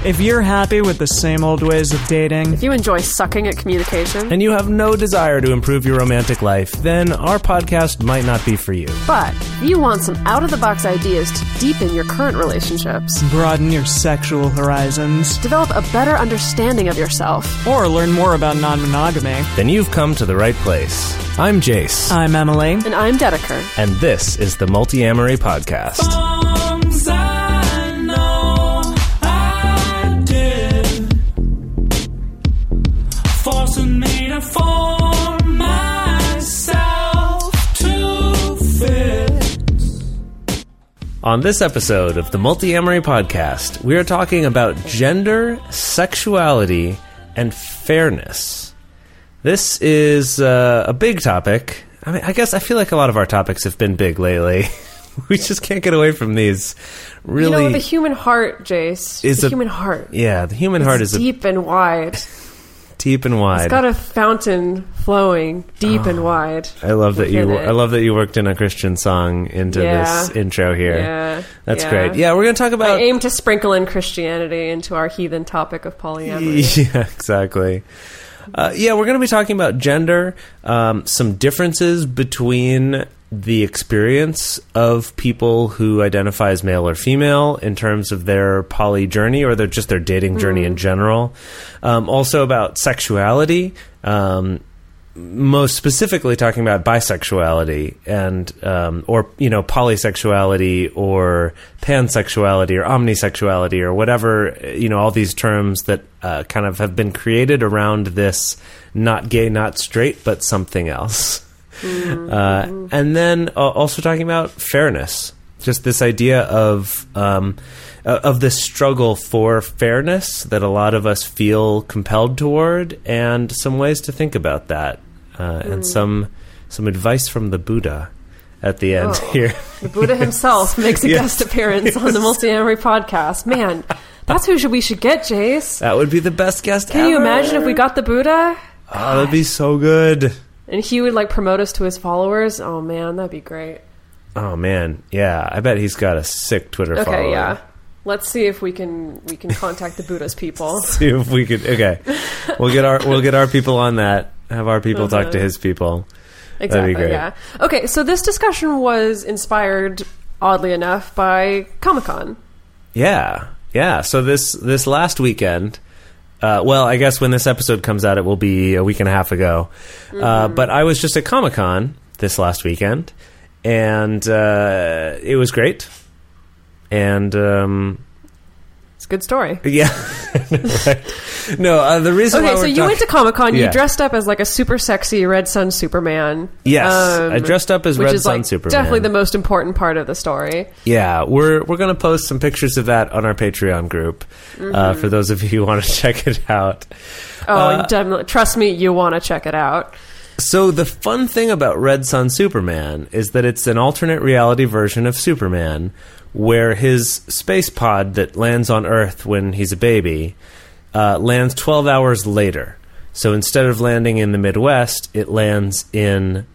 If you're happy with the same old ways of dating, If you enjoy sucking at communication, and you have no desire to improve your romantic life, then our podcast might not be for you. but if you want some out-of-the-box ideas to deepen your current relationships, broaden your sexual horizons, develop a better understanding of yourself, or learn more about non-monogamy, Then you've come to the right place. I'm Jace, I'm Emily. and I'm Dedeker. and this is the Multi-Amory Podcast. On this episode of the Multi-Amory Podcast, we are talking about gender, sexuality, and fairness. This is a big topic. I mean, I guess I feel like a lot of our topics have been big lately. We just can't get away from these. Really, You know, the human heart, Jace. Is the a- human heart. yeah, the human heart is deep and wide. deep and wide. It's got a fountain flowing deep and wide. I love that within you. it. I love that you worked in a Christian song into Yeah. this intro here. Yeah. That's yeah. great. Yeah, we're going to talk I about. aim to sprinkle in Christianity into our heathen topic of polyamory. Yeah, exactly. Yeah, we're going to be talking about gender, some differences between the experience of people who identify as male or female in terms of their poly journey or their dating journey in general. Also about sexuality, most specifically talking about bisexuality and or polysexuality or pansexuality or omnisexuality or whatever, all these terms that kind of have been created around this not gay, not straight, but something else. And then also talking about fairness, just this idea of this struggle for fairness that a lot of us feel compelled toward, and some ways to think about that, and some advice from the Buddha at the end here. The Buddha himself makes a Yes. guest appearance on the Multi-Amory Podcast. Man, that's who we should get, Jace. That would be the best guest ever. Can you imagine if we got the Buddha? Oh, that'd be so good. And he would promote us to his followers? Oh man, that'd be great. Oh man, yeah. I bet he's got a sick Twitter Okay, following. yeah. Let's see if we can contact the Buddha's people. See if we could. Okay, we'll get our people on that. Have our people talk to his people. Exactly, That'd be great. yeah. Okay, so this discussion was inspired, oddly enough, by Comic-Con. Yeah. So this last weekend. Well, I guess when this episode comes out, it will be a week and a half ago. But I was just at Comic-Con this last weekend, and it was great. And It's a good story. yeah, right. No, the reason why Okay, we're so you went to Comic-Con, Yeah. you dressed up as a super sexy Red Sun Superman. Yes, I dressed up as which Red is Sun Superman. definitely the most important part of the story. Yeah, we're going to post some pictures of that on our Patreon group for those of you who want to check it out. Oh, definitely. Trust me, you want to check it out. So the fun thing about Red Sun Superman is that it's an alternate reality version of Superman, where his space pod that lands on Earth when he's a baby lands 12 hours later. So instead of landing in the Midwest, it lands in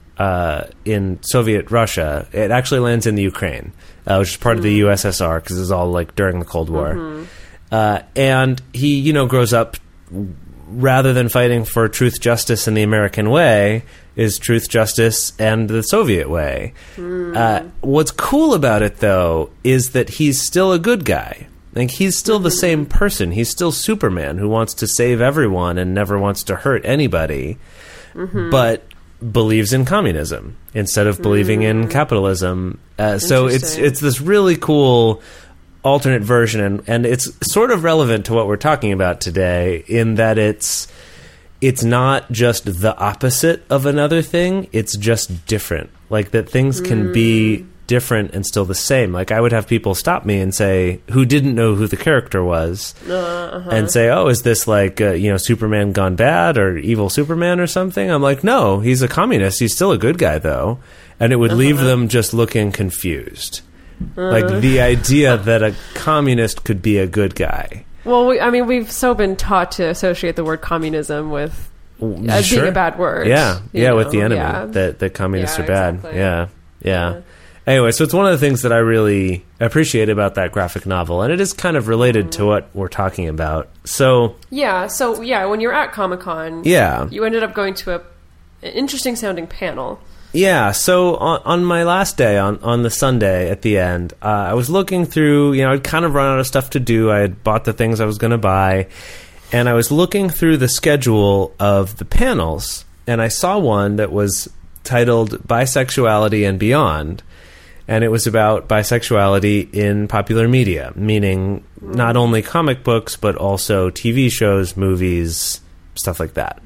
Soviet Russia. It actually lands in the Ukraine, which is part of the USSR, because it was all during the Cold War. And he, grows up. Rather than fighting for truth, justice, and the American way, is truth, justice, and the Soviet way. What's cool about it, though, is that he's still a good guy. He's still the same person. He's still Superman, who wants to save everyone and never wants to hurt anybody, but believes in communism instead of believing in capitalism. So it's this really cool alternate version, and it's sort of relevant to what we're talking about today, in that it's not just the opposite of another thing, it's just different. That things can be different and still the same. I would have people stop me and say, who didn't know who the character was, and say, oh, is this Superman gone bad or evil Superman or something? I'm like, no, he's a communist. He's still a good guy, though. And it would leave them just looking confused. The idea that a communist could be a good guy. Well, we've so been taught to associate the word communism with as being a bad word. Yeah, with the enemy, Yeah. that communists Yeah, are bad. exactly. Yeah. Anyway, so it's one of the things that I really appreciate about that graphic novel, and it is kind of related to what we're talking about. So when you're at Comic-Con, you ended up going to an interesting sounding panel. Yeah, so on my last day, on the Sunday at the end, I was looking through, I'd kind of run out of stuff to do. I had bought the things I was going to buy, and I was looking through the schedule of the panels, and I saw one that was titled Bisexuality and Beyond, and it was about bisexuality in popular media, meaning not only comic books, but also TV shows, movies, stuff like that.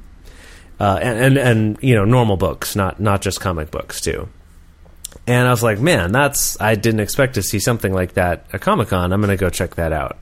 And normal books, not just comic books too. And I was like, man, I didn't expect to see something like that at Comic-Con. I'm going to go check that out.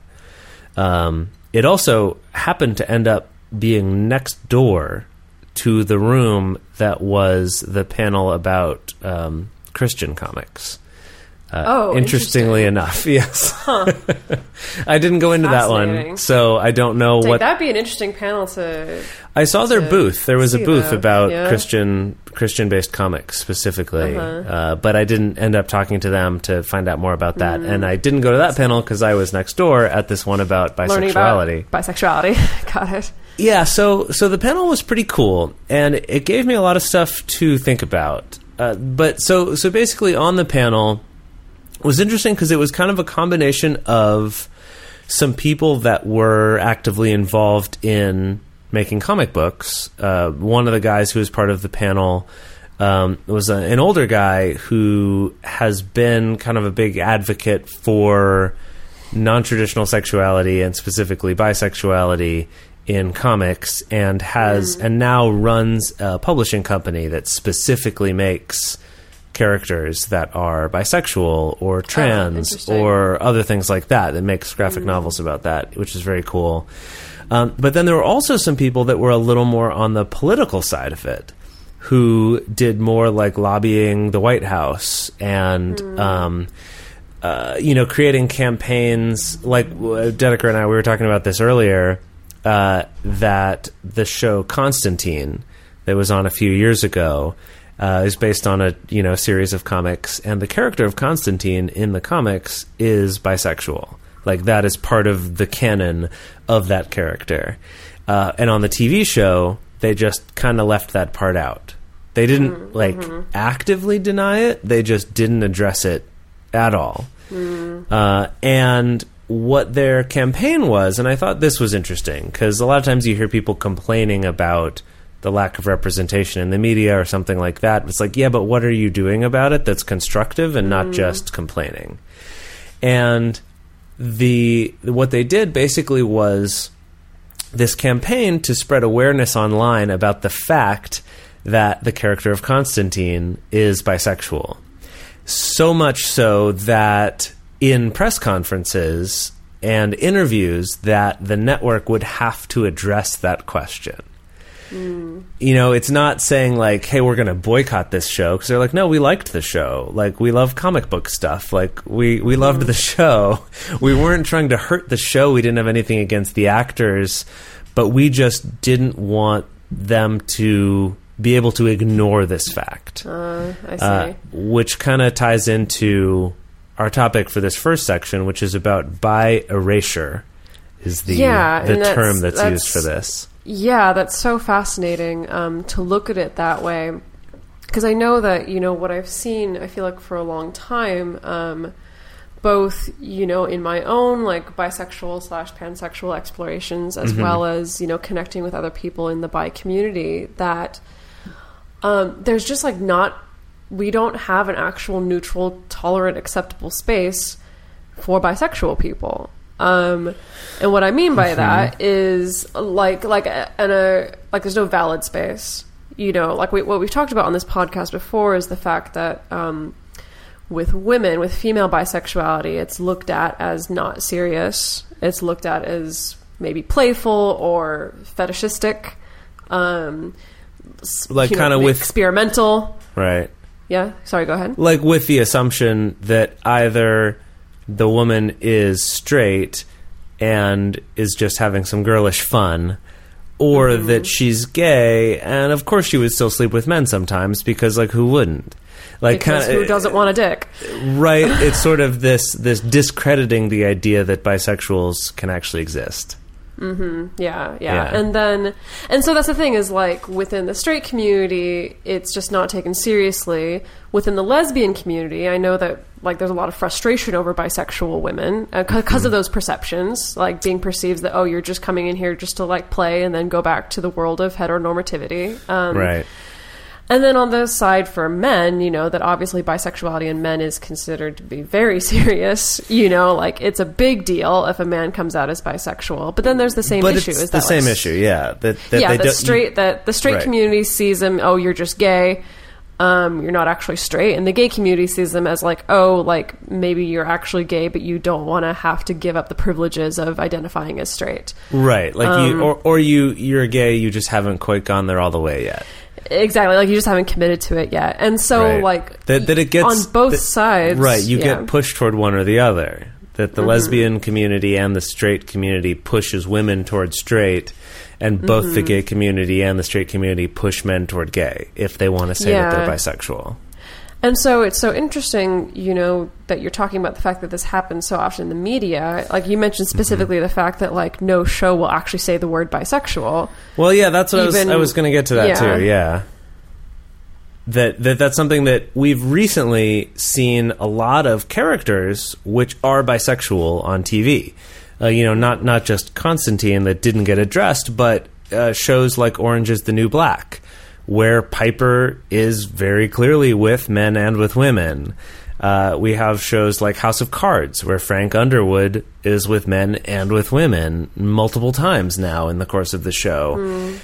It also happened to end up being next door to the room that was the panel about Christian comics. Interestingly enough, yes. Huh. I didn't go into that one, so I don't know what... That'd be an interesting panel to... I saw their booth. There was a booth about Christian-based comics specifically, but I didn't end up talking to them to find out more about that. And I didn't go to that panel because I was next door at this one about bisexuality. Learning about bisexuality. Got it. Yeah, so the panel was pretty cool, and it gave me a lot of stuff to think about. But so basically on the panel... It was interesting because it was kind of a combination of some people that were actively involved in making comic books. One of the guys who was part of the panel was an older guy who has been kind of a big advocate for non-traditional sexuality and specifically bisexuality in comics, and and now runs a publishing company that specifically makes characters that are bisexual or trans or other things like that makes graphic novels about that, which is very cool. But then there were also some people that were a little more on the political side of it, who did more like lobbying the White House and creating campaigns like Dedeker and I, we were talking about this earlier, that the show Constantine that was on a few years ago is based on a series of comics, and the character of Constantine in the comics is bisexual. Like, that is part of the canon of that character. And on the TV show, they just kind of left that part out. They didn't actively deny it. They just didn't address it at all. And what their campaign was, and I thought this was interesting, because a lot of times you hear people complaining about the lack of representation in the media or something like that. It's like, yeah, but what are you doing about it that's constructive and not just complaining? And what they did basically was this campaign to spread awareness online about the fact that the character of Constantine is bisexual. So much so that in press conferences and interviews that the network would have to address that question. It's not saying like, hey, we're going to boycott this show, because they're like, no, we liked the show. Like, we love comic book stuff. Like, we loved the show. We weren't trying to hurt the show. We didn't have anything against the actors, but we just didn't want them to be able to ignore this fact. I see. Which kind of ties into our topic for this first section, which is about bi-erasure, is the term that's used for this. Yeah, that's so fascinating to look at it that way. Because I know that, what I've seen, I feel like for a long time, both, in my own, like, bisexual/pansexual explorations, as well as, connecting with other people in the bi community, that there's just, like, we don't have an actual neutral, tolerant, acceptable space for bisexual people. And what I mean by that is there's no valid space, like what we've talked about on this podcast before is the fact that, with women, with female bisexuality, it's looked at as not serious. It's looked at as maybe playful or fetishistic, kind of with experimental. Right. Yeah. Sorry, go ahead. Like with the assumption that either the woman is straight and is just having some girlish fun, or that she's gay, and of course she would still sleep with men sometimes, because, like, who wouldn't? Like, because who doesn't want a dick? Right. It's sort of this discrediting the idea that bisexuals can actually exist. Yeah. And so that's the thing is, like, within the straight community, it's just not taken seriously. Within the lesbian community, I know that, like, there's a lot of frustration over bisexual women because of those perceptions, like being perceived that, oh, you're just coming in here just to, like, play and then go back to the world of heteronormativity. Right. And then on the side for men, you know, that obviously bisexuality in men is considered to be very serious. You know, like, it's a big deal if a man comes out as bisexual. But then there's the same issue. It's is the that, same like, issue, yeah. The straight Right. community sees him, oh, you're just gay. You're not actually straight. And the gay community sees them as, like, oh, like, maybe you're actually gay, but you don't want to have to give up the privileges of identifying as straight. Right. Like, you're gay, you just haven't quite gone there all the way yet. Exactly, like, you just haven't committed to it yet. And so, Right. like, that it gets on both sides. Right, you get pushed toward one or the other. That the lesbian community and the straight community pushes women toward straight, and both the gay community and the straight community push men toward gay, if they want to say that they're bisexual. And so it's so interesting, you know, that you're talking about the fact that this happens so often in the media. Like, you mentioned specifically the fact that, like, no show will actually say the word bisexual. Well, yeah, that's what I was going to get to that too. Yeah, that's something that we've recently seen a lot of characters which are bisexual on TV. You know, not just Constantine that didn't get addressed, but shows like Orange is the New Black, where Piper is very clearly with men and with women. We have shows like House of Cards, where Frank Underwood is with men and with women multiple times now in the course of the show.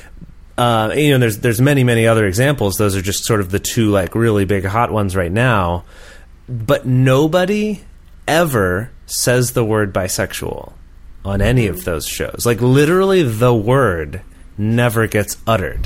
You know, there's many other examples. Those are just sort of the two, like, really big hot ones right now. But nobody ever says the word bisexual on any of those shows. Like, literally the word never gets uttered.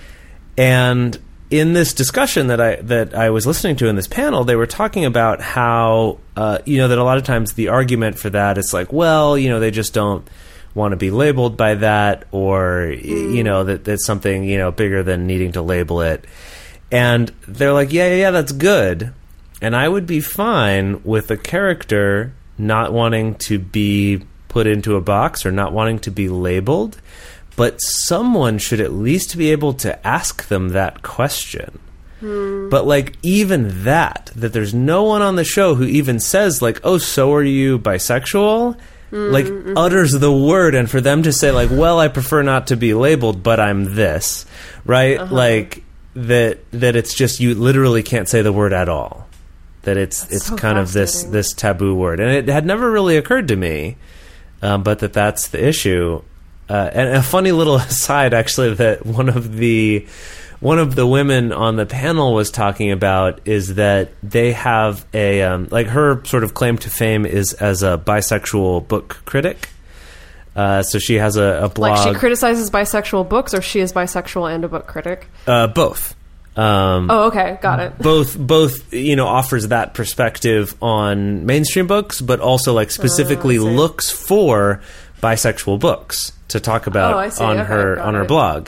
And in this discussion that I was listening to in this panel, they were talking about how, you know, that a lot of times the argument for that is like, well, you know, they just don't want to be labeled by that, or, you know, that that's something, you know, bigger than needing to label it. And they're like, yeah, that's good. And I would be fine with a character not wanting to be put into a box or not wanting to be labeled, but someone should at least be able to ask them that question. But, like, even that there's no one on the show who even says, like, oh, so are you bisexual? Like, utters the word, and for them to say, like, well, I prefer not to be labeled, but I'm this, right? Like, that it's just, you literally can't say the word at all. That it's so kind of this taboo word. And it had never really occurred to me, but that's the issue. And a funny little aside, actually, that one of the women on the panel was talking about is that they have a like, her sort of claim to fame is as a bisexual book critic. So she has a blog. Like, she criticizes bisexual books, or she is bisexual and a book critic? Both. Oh, okay, got it. Both, you know, offers that perspective on mainstream books, but also, like, specifically looks for bisexual books to talk about on her blog.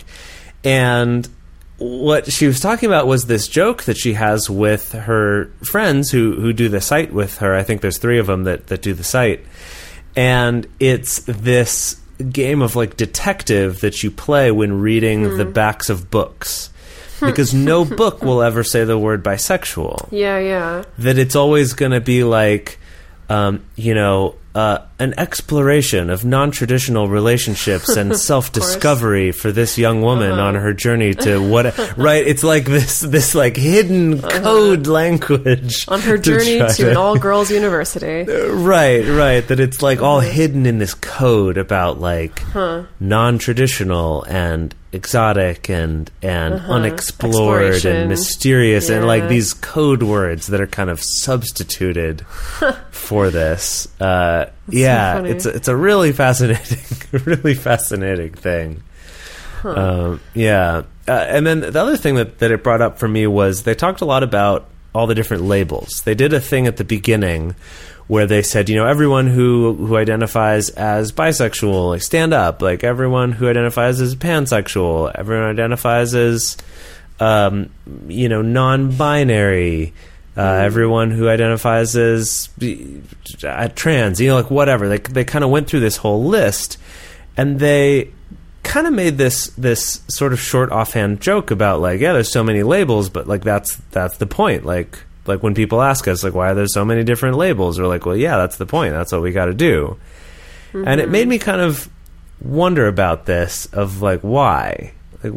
And what she was talking about was this joke that she has with her friends who do the site with her. I think there's 3 of them that do the site. And it's this game of, like, detective that you play when reading the backs of books. Because no book will ever say the word bisexual. Yeah. That it's always going to be like, you know, an exploration of non-traditional relationships and self-discovery for this young woman on her journey to what, right? It's like this like hidden code language on her journey to an all-girls university. Right. That it's like all hidden in this code about, like, non-traditional and exotic and unexplored and mysterious, and, like, these code words that are kind of substituted for this. So funny. It's a really fascinating thing. And then the other thing that it brought up for me was they talked a lot about all the different labels. They did a thing at the beginning where they said, you know, everyone who identifies as bisexual, like, stand up. Like, everyone who identifies as pansexual, everyone identifies as non-binary, everyone who identifies as trans, like whatever. They kind of went through this whole list, and they kind of made this sort of short offhand joke about like, yeah, there's so many labels, but like that's the point. Like when people ask us like, why are there so many different labels? We're like, well, yeah, that's the point. That's what we got to do. Mm-hmm. And it made me kind of wonder about this of like, why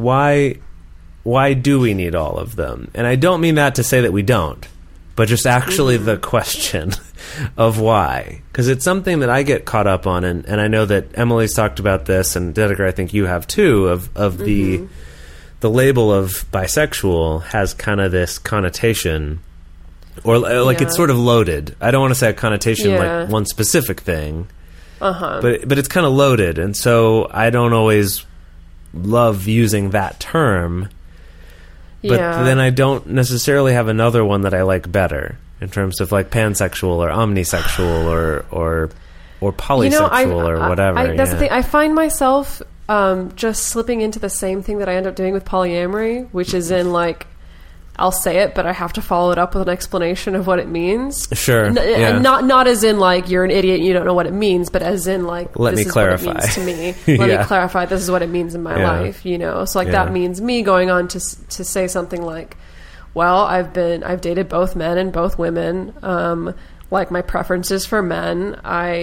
do we need all of them? And I don't mean that to say that we don't, but just actually the question of why. Because it's something that I get caught up on, and I know that Emily's talked about this, and Dedeker, I think you have too, of the label of bisexual has kind of this connotation, or like it's sort of loaded. I don't want to say a connotation like one specific thing, but it's kind of loaded, and so I don't always love using that term. But then I don't necessarily have another one that I like better in terms of like pansexual or omnisexual or polysexual or whatever. That's the thing. I find myself just slipping into the same thing that I end up doing with polyamory, which is in like, I'll say it, but I have to follow it up with an explanation of what it means. Sure. Not as in like you're an idiot and you don't know what it means, but as in like let me clarify. What it means to me. Let me clarify. This is what it means in my life. So like that means me going on to say something like, well, I've dated both men and both women. Like my preferences for men,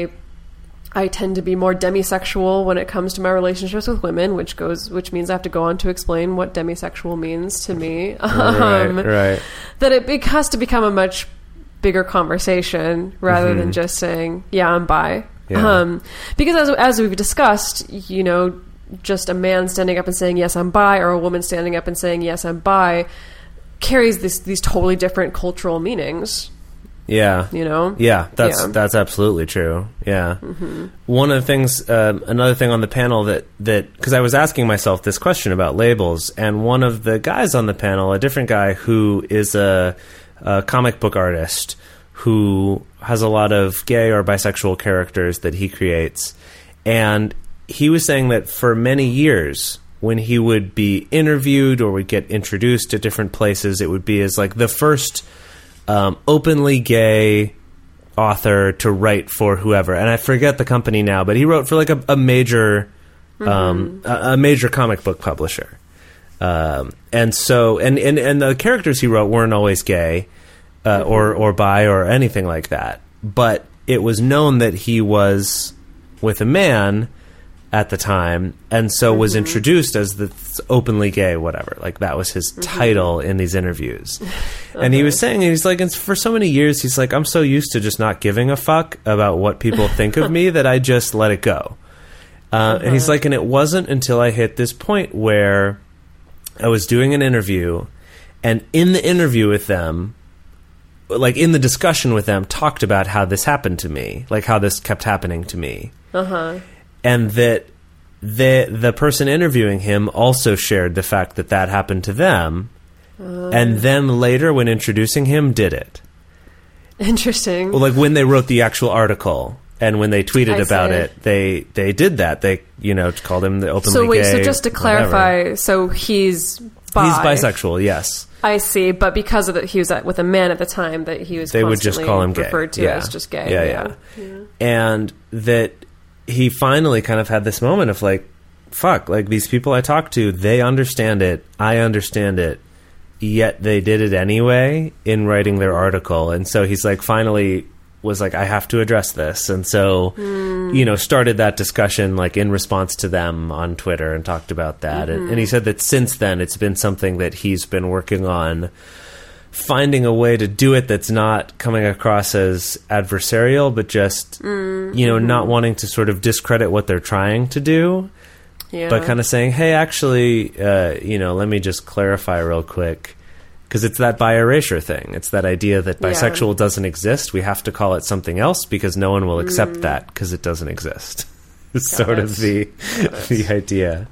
I tend to be more demisexual when it comes to my relationships with women, which means I have to go on to explain what demisexual means to me. Right. That it has to become a much bigger conversation rather than just saying, yeah, I'm bi. Yeah. Because as we've discussed, just a man standing up and saying, yes, I'm bi, or a woman standing up and saying, yes, I'm bi, carries these totally different cultural meanings. Yeah. Yeah, that's absolutely true. Yeah. Mm-hmm. One of the things, another thing on the panel that because I was asking myself this question about labels, and one of the guys on the panel, a different guy who is a comic book artist who has a lot of gay or bisexual characters that he creates, and he was saying that for many years, when he would be interviewed or would get introduced to different places, it would be as like the first openly gay author to write for whoever, and I forget the company now, but he wrote for like a major a major comic book publisher, and so and the characters he wrote weren't always gay or bi or anything like that, but it was known that he was with a man at the time, and so was introduced as the openly gay, whatever. Like that was his title in these interviews. And he was saying, he's like, and for so many years, he's like, I'm so used to just not giving a fuck about what people think of me that I just let it go. And he's like, and it wasn't until I hit this point where I was doing an interview, and in the interview with them, like in the discussion with them, talked about how this happened to me, like how this kept happening to me. And that the person interviewing him also shared the fact that happened to them, and then later, when introducing him, did it. Interesting. Well, like when they wrote the actual article and when they tweeted about it, they did that. They called him the openly gay. So just to clarify, so he's bi. He's bisexual, yes. I see, but because of that, he was with a man at the time that he was. They would just call him gay. Referred to as just gay. Yeah. And that. He finally kind of had this moment of like, fuck, like these people I talk to, they understand it, I understand it, yet they did it anyway in writing their article. And so he's like, finally was like, I have to address this. And so, started that discussion like in response to them on Twitter and talked about that. And he said that since then it's been something that he's been working on, finding a way to do it that's not coming across as adversarial, but just, not wanting to sort of discredit what they're trying to do, but kind of saying, hey, actually, let me just clarify real quick. Because it's that bi-erasure thing. It's that idea that bisexual doesn't exist. We have to call it something else because no one will accept that because it doesn't exist. It's sort of the idea.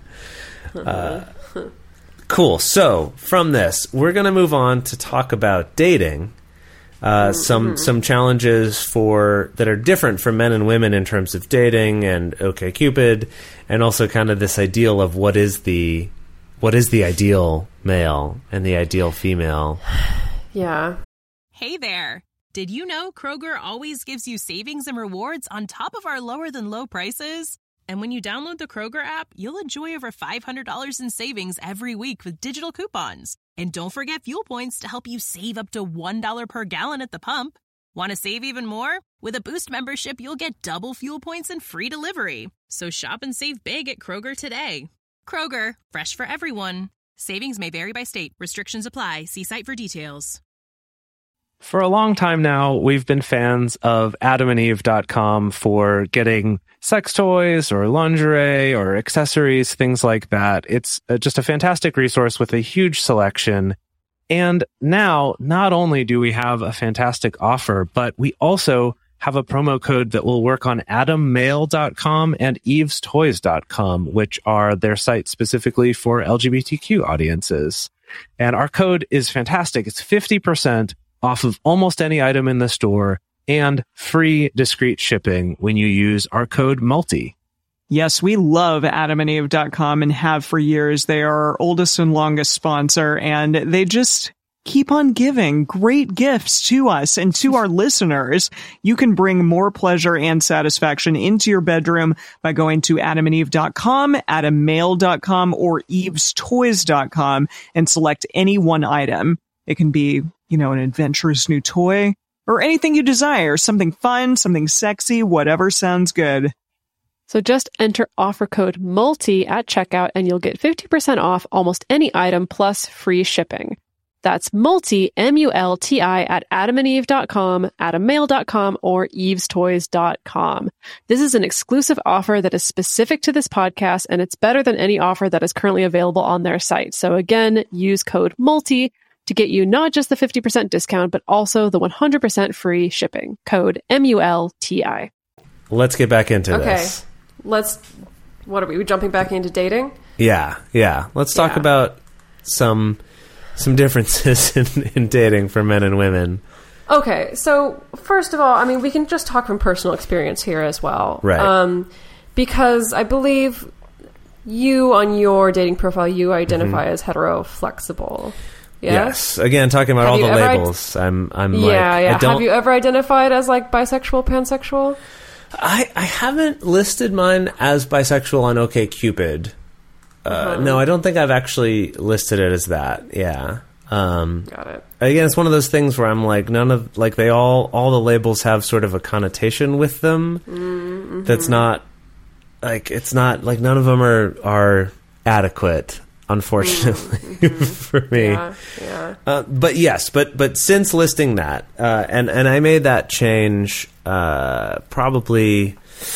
Cool. So from this, we're going to move on to talk about dating. Some challenges that are different for men and women in terms of dating and OkCupid, and also kind of this ideal of what is the ideal male and the ideal female. Yeah. Hey there. Did you know Kroger always gives you savings and rewards on top of our lower-than-low prices? And when you download the Kroger app, you'll enjoy over $500 in savings every week with digital coupons. And don't forget fuel points to help you save up to $1 per gallon at the pump. Want to save even more? With a Boost membership, you'll get double fuel points and free delivery. So shop and save big at Kroger today. Kroger, fresh for everyone. Savings may vary by state. Restrictions apply. See site for details. For a long time now, we've been fans of AdamandEve.com for getting sex toys or lingerie or accessories, things like that. It's just a fantastic resource with a huge selection. And now, not only do we have a fantastic offer, but we also have a promo code that will work on AdamMale.com and EvesToys.com, which are their sites specifically for LGBTQ audiences. And our code is fantastic. It's 50% off of almost any item in the store and free discreet shipping when you use our code MULTI. Yes, we love AdamandEve.com and have for years. They are our oldest and longest sponsor, and they just keep on giving great gifts to us and to our listeners. You can bring more pleasure and satisfaction into your bedroom by going to AdamandEve.com, AdamMale.com, or EvesToys.com and select any one item. It can be, an adventurous new toy or anything you desire, something fun, something sexy, whatever sounds good. So just enter offer code MULTI at checkout and you'll get 50% off almost any item plus free shipping. That's MULTI, M-U-L-T-I, at AdamandEve.com, AdamMale.com, or EvesToys.com. This is an exclusive offer that is specific to this podcast, and it's better than any offer that is currently available on their site. So again, use code MULTI to get you not just the 50% discount, but also the 100% free shipping. Code MULTI. Let's get back into this. What are we jumping back into dating? Yeah. Let's talk about some differences in dating for men and women. Okay, so first of all, we can just talk from personal experience here as well. Right. Because I believe you, on your dating profile, you identify as hetero-flexible. Yes. Again, talking about all the labels. I'm yeah. Have you ever identified as bisexual, pansexual? I haven't listed mine as bisexual on OkCupid. No, I don't think I've actually listed it as that. Yeah. Got it. Again, it's one of those things where I'm like, all the labels have sort of a connotation with them. Mm-hmm. That's not it's not like none of them are adequate, unfortunately, for me. Yeah. But since listing that, and I made that change, probably,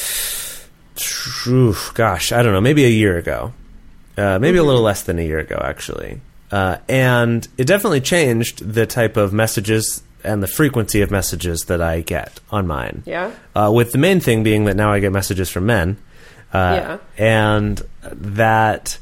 I don't know, maybe a year ago. Maybe a little less than a year ago, actually. And it definitely changed the type of messages and the frequency of messages that I get on mine. Yeah. With the main thing being that now I get messages from men. And that,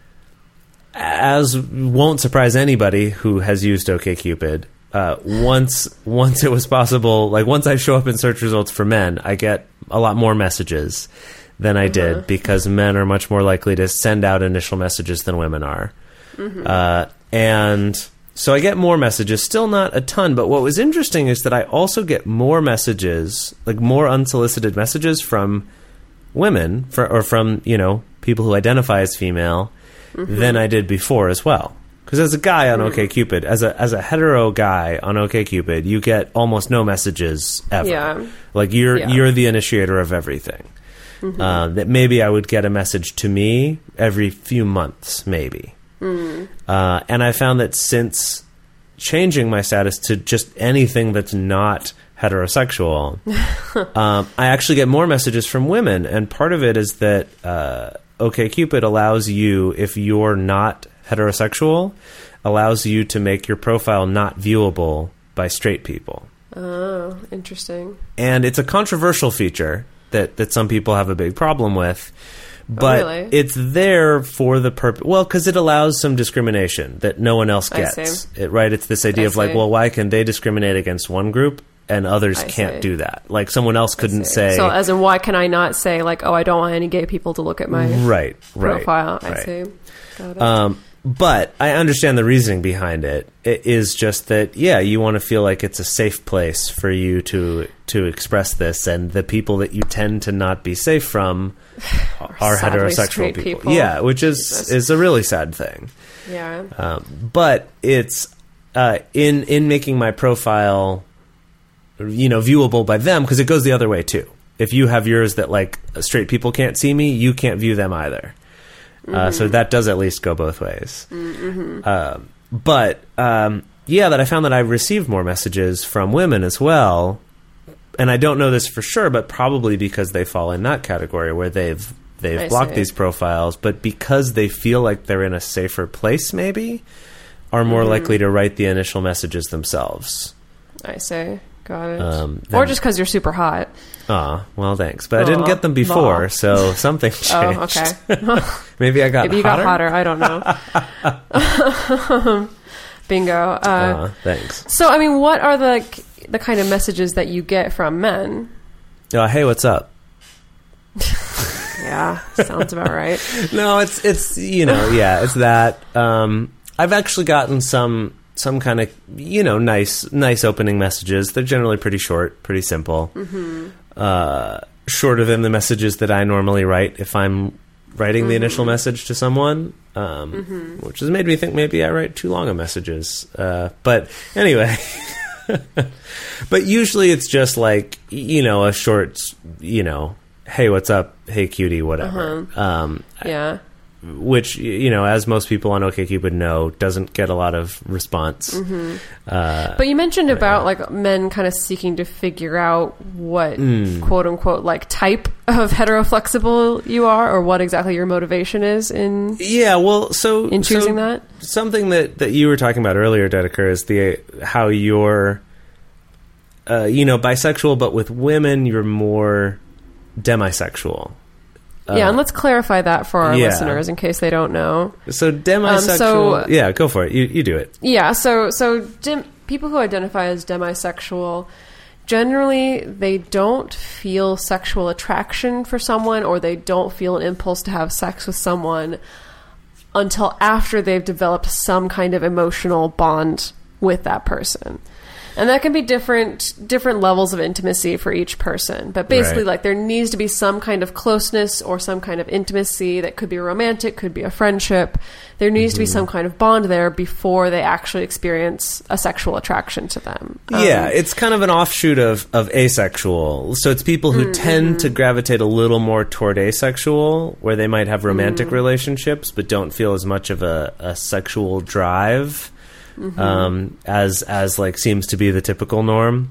as won't surprise anybody who has used OkCupid, once it was possible, once I show up in search results for men, I get a lot more messages than I did, because men are much more likely to send out initial messages than women are. And so I get more messages, still not a ton, but what was interesting is that I also get more messages, more unsolicited messages from women, from people who identify as female, than I did before as well. Because as a guy on OkCupid, as a hetero guy on OkCupid, you get almost no messages ever. Yeah. You're the initiator of everything. That maybe I would get a message to me every few months, maybe. And I found that since changing my status to just anything that's not heterosexual, I actually get more messages from women. And part of it is that OkCupid allows you, if you're not heterosexual, allows you to make your profile not viewable by straight people. Oh, interesting. And it's a controversial feature that some people have a big problem with. But it's there for the purpose... Well, because it allows some discrimination that no one else gets. Right? It's this idea of why can they discriminate against one group and others can't do that? Someone else couldn't say... So as in, why can I not say, I don't want any gay people to look at my profile? I see. Got it. But I understand the reasoning behind it. It is just that, yeah, you want to feel like it's a safe place for you to express this, and the people that you tend to not be safe from are Sadly, heterosexual straight people. Yeah, which Jesus. is a really sad thing. Yeah. But it's in making my profile, viewable by them, because it goes the other way too. If you have yours that like straight people can't see me, you can't view them either. So that does at least go both ways. But that I found that I received more messages from women as well, and I don't know this for sure, but probably because they fall in that category where they've blocked these profiles, but because they feel like they're in a safer place, maybe, are more likely to write the initial messages themselves. I see. Got it. Or just because you're super hot. Well, thanks. But I didn't get them before, so something changed. Oh, okay. Maybe I got Maybe you got hotter. I don't know. Bingo. Thanks. So, I mean, what are the kind of messages that you get from men? Hey, what's up? Yeah, sounds about right. No, it's it's that. I've actually gotten some kind of nice opening messages. They're generally pretty short, pretty simple. Shorter than the messages that I normally write if I'm writing the initial message to someone, which has made me think maybe I write too long of messages. But anyway, but usually it's just like a short hey, what's up? Hey, cutie, whatever. Yeah. Which, as most people on OkCupid know, doesn't get a lot of response. But you mentioned about like men kind of seeking to figure out what quote unquote like type of heteroflexible you are, or what exactly your motivation is in choosing that. Something that you were talking about earlier, Dedeker, is how you're bisexual, but with women you're more demisexual. And let's clarify that for our listeners in case they don't know. So demisexual, go for it. You do it. Yeah, so people who identify as demisexual, generally they don't feel sexual attraction for someone, or they don't feel an impulse to have sex with someone until after they've developed some kind of emotional bond with that person. And that can be different levels of intimacy for each person. But basically, like, there needs to be some kind of closeness or some kind of intimacy that could be romantic, could be a friendship. There needs to be some kind of bond there before they actually experience a sexual attraction to them. It's kind of an offshoot of asexual. So it's people who tend to gravitate a little more toward asexual, where they might have romantic relationships but don't feel as much of a sexual drive. As like seems to be the typical norm.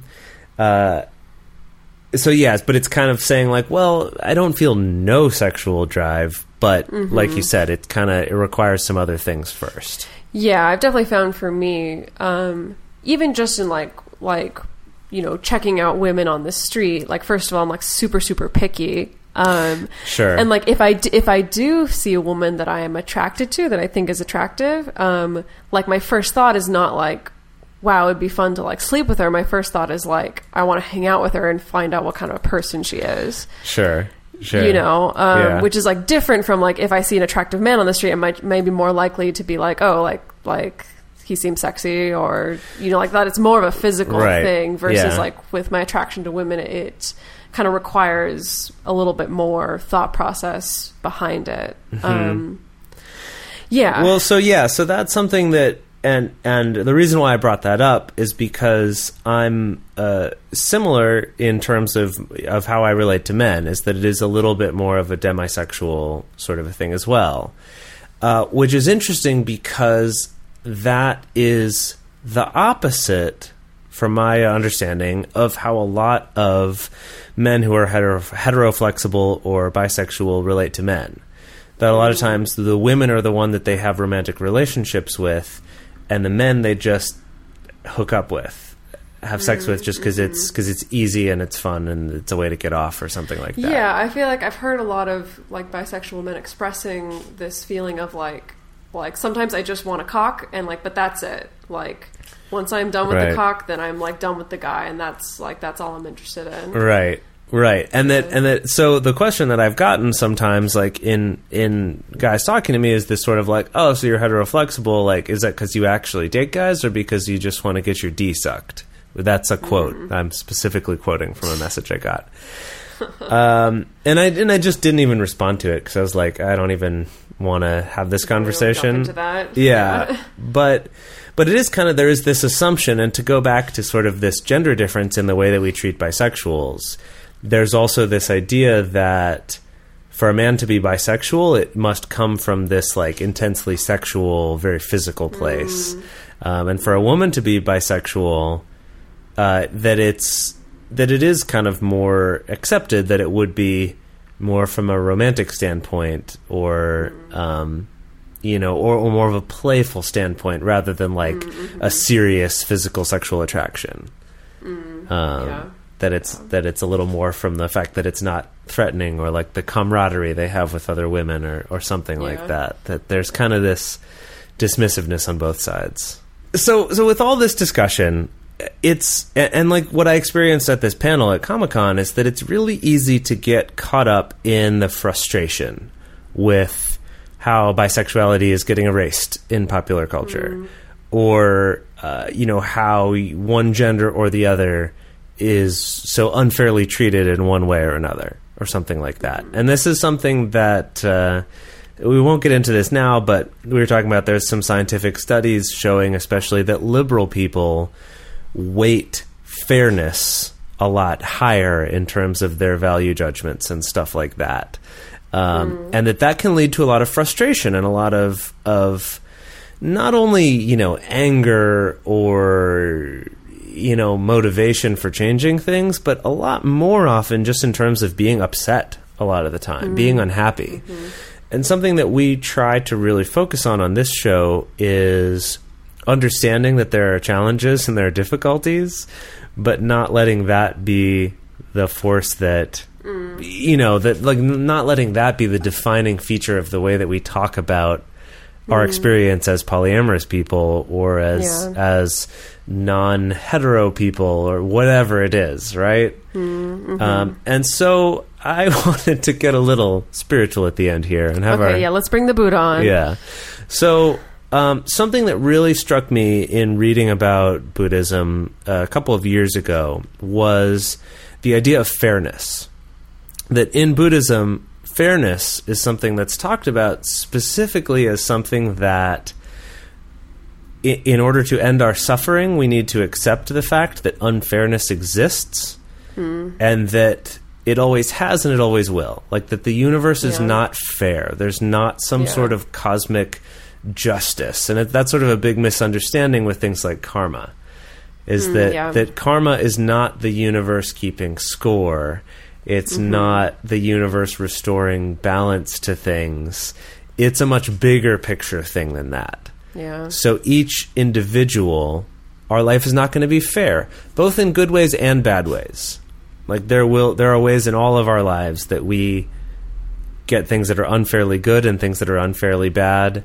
So yes, but it's kind of saying like, well, I don't feel no sexual drive, but like you said, it requires some other things first. Yeah, I've definitely found for me, even just in like checking out women on the street, like, first of all, I'm like super, super picky. Sure. And like if I do see a woman that I am attracted to, that I think is attractive, like, my first thought is not like, wow, it'd be fun to like sleep with her. My first thought is like, I want to hang out with her and find out what kind of a person she is. Sure. Which is like different from like, if I see an attractive man on the street, I may be more likely to be like, oh, like he seems sexy, or like that. It's more of a physical thing versus like with my attraction to women, it kind of requires a little bit more thought process behind it. So that's something that, and the reason why I brought that up is because I'm similar in terms of how I relate to men, is that it is a little bit more of a demisexual sort of a thing as well, which is interesting because that is the opposite, from my understanding, of how a lot of men who are heteroflexible or bisexual relate to men. That a lot of times the women are the one that they have romantic relationships with, and the men they just hook up with, have sex with, just because it's easy and it's fun and it's a way to get off or something like that. Yeah, I feel like I've heard a lot of like bisexual men expressing this feeling of like sometimes I just want a cock, and like, but that's it. Like, once I'm done with the cock, then I'm like done with the guy, and that's all I'm interested in. Right. Right. And that so the question that I've gotten sometimes, like in guys talking to me, is this sort of like, oh, so you're heteroflexible, like, is that because you actually date guys or because you just want to get your D sucked? That's a quote. I'm specifically quoting from a message I got. And I just didn't even respond to it because I was like, I don't even want to have this conversation. Into that. Yeah. But it is kind of, there is this assumption, and to go back to sort of this gender difference in the way that we treat bisexuals, there's also this idea that for a man to be bisexual, it must come from this like intensely sexual, very physical place. And for a woman to be bisexual, that it is kind of more accepted that it would be more from a romantic standpoint, or or more of a playful standpoint rather than like a serious physical sexual attraction. That it's a little more from the fact that it's not threatening, or like the camaraderie they have with other women, or something like that. That there's kind of this dismissiveness on both sides. So with all this discussion, and like what I experienced at this panel at Comic-Con is that it's really easy to get caught up in the frustration with how bisexuality is getting erased in popular culture, or how one gender or the other is so unfairly treated in one way or another, or something like that. And this is something that we won't get into this now, but we were talking about, there's some scientific studies showing especially that liberal people weight fairness a lot higher in terms of their value judgments and stuff like that. And that can lead to a lot of frustration and a lot of not only, anger or, motivation for changing things, but a lot more often just in terms of being upset a lot of the time, being unhappy. And something that we try to really focus on this show is understanding that there are challenges and there are difficulties, but not letting that be the force that, that like not letting that be the defining feature of the way that we talk about our experience as polyamorous people, or as non-hetero people, or whatever it is, right? And so I wanted to get a little spiritual at the end here and have let's bring the Buddha on. Yeah. So something that really struck me in reading about Buddhism a couple of years ago was the idea of fairness. That in Buddhism, fairness is something that's talked about specifically as something that in order to end our suffering, we need to accept the fact that unfairness exists, and that it always has and it always will. Like that the universe is not fair. There's not some sort of cosmic justice. And that's sort of a big misunderstanding with things like karma, is that karma is not the universe keeping score. It's not the universe restoring balance to things. It's a much bigger picture thing than that. Yeah. So each individual, our life is not going to be fair, both in good ways and bad ways. Like there are ways in all of our lives that we get things that are unfairly good and things that are unfairly bad.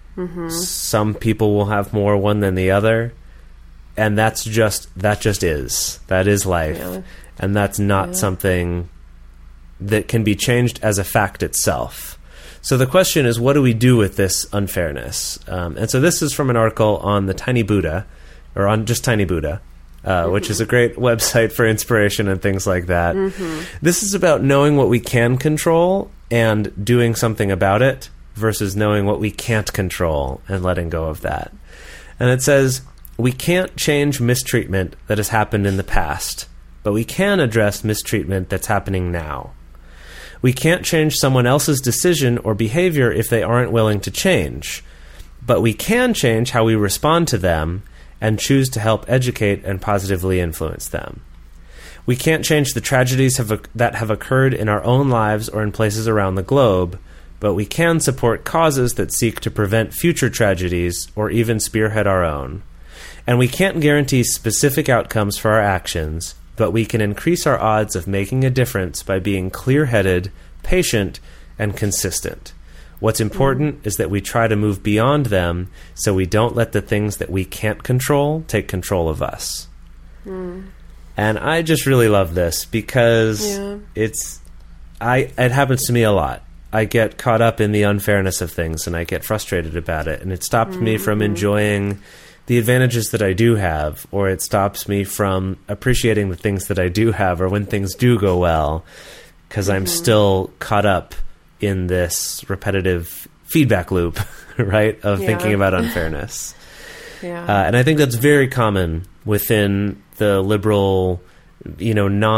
Some people will have more one than the other, and that just is. That is life. Yeah. And that's not something that can be changed as a fact itself. So the question is, what do we do with this unfairness? And so this is from an article on the Tiny Buddha, or on just Tiny Buddha, which is a great website for inspiration and things like that. This is about knowing what we can control and doing something about it, versus knowing what we can't control and letting go of that. And it says, we can't change mistreatment that has happened in the past, but we can address mistreatment that's happening now. We can't change someone else's decision or behavior if they aren't willing to change, but we can change how we respond to them and choose to help educate and positively influence them. We can't change the tragedies that have occurred in our own lives or in places around the globe, but we can support causes that seek to prevent future tragedies or even spearhead our own. And we can't guarantee specific outcomes for our actions, but we can increase our odds of making a difference by being clear-headed, patient, and consistent. What's important is that we try to move beyond them so we don't let the things that we can't control take control of us. And I just really love this because it happens to me a lot. I get caught up in the unfairness of things and I get frustrated about it. And it stopped me from enjoying the advantages that I do have, or it stops me from appreciating the things that I do have, or when things do go well, because I'm still caught up in this repetitive feedback loop, right, of thinking about unfairness. And I think that's very common within the liberal, how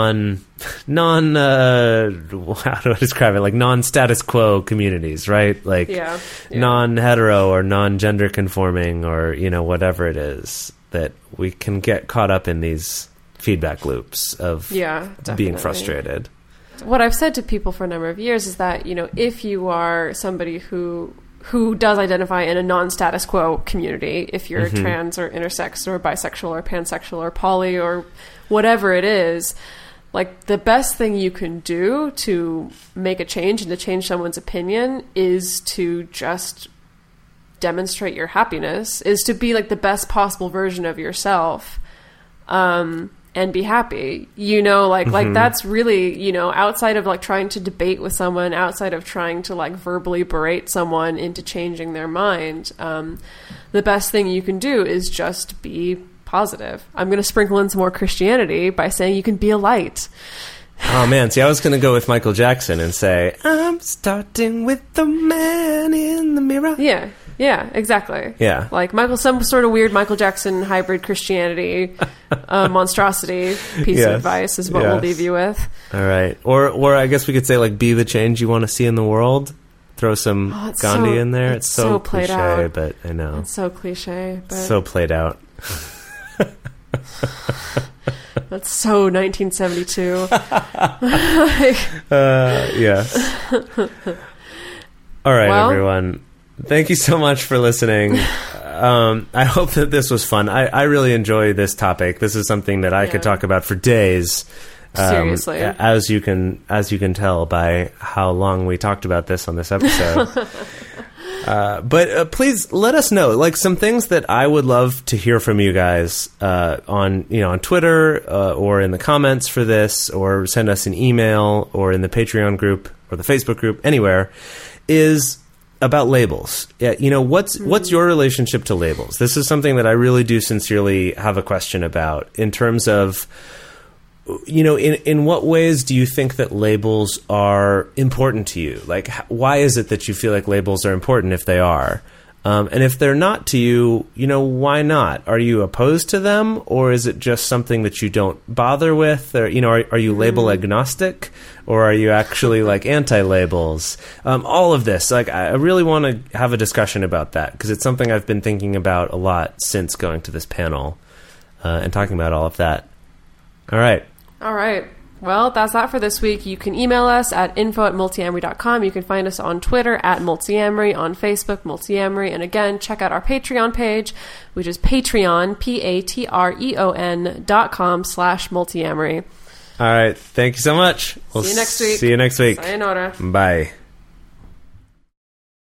do I describe it? Like non-status quo communities, right? Like non-hetero or non-gender conforming, or, whatever it is, that we can get caught up in these feedback loops of being frustrated. What I've said to people for a number of years is that, if you are somebody who does identify in a non-status quo community, if you're trans or intersex or bisexual or pansexual or poly or whatever it is, like, the best thing you can do to make a change and to change someone's opinion is to just demonstrate your happiness, is to be like the best possible version of yourself, and be happy, like that's really, outside of like trying to debate with someone, outside of trying to like verbally berate someone into changing their mind, the best thing you can do is just be positive. I'm going to sprinkle in some more Christianity by saying you can be a light. Oh man, see, I was going to go with Michael Jackson and say, I'm starting with the man in the mirror. Yeah, exactly. Yeah. Like some sort of weird Michael Jackson hybrid Christianity monstrosity piece of advice is what we'll leave you with. All right. Or I guess we could say, like, be the change you want to see in the world. Throw some Gandhi in there. It's so played cliche, out. but I know. It's so cliche. But so played out. That's so 1972. Yes. All right, everyone. Thank you so much for listening. I hope that this was fun. I really enjoy this topic. This is something that I could talk about for days. Seriously. As you can tell by how long we talked about this on this episode. But please let us know, like, some things that I would love to hear from you guys on Twitter or in the comments for this, or send us an email, or in the Patreon group or the Facebook group, anywhere, is about labels. What's your relationship to labels? This is something that I really do sincerely have a question about, in terms of, in what ways do you think that labels are important to you? Like, why is it that you feel like labels are important if they are? And if they're not to you, why not? Are you opposed to them, or is it just something that you don't bother with? Or, are you label agnostic, or are you actually like anti-labels? All of this, like, I really want to have a discussion about that, because it's something I've been thinking about a lot since going to this panel and talking about all of that. All right. Well, that's that for this week. You can email us at info@multiamory.com. You can find us on Twitter @multiamory, on Facebook, Multiamory. And again, check out our Patreon page, which is Patreon, patreon.com/multiamory. All right. Thank you so much. We'll see you next week. Sayonara. Bye.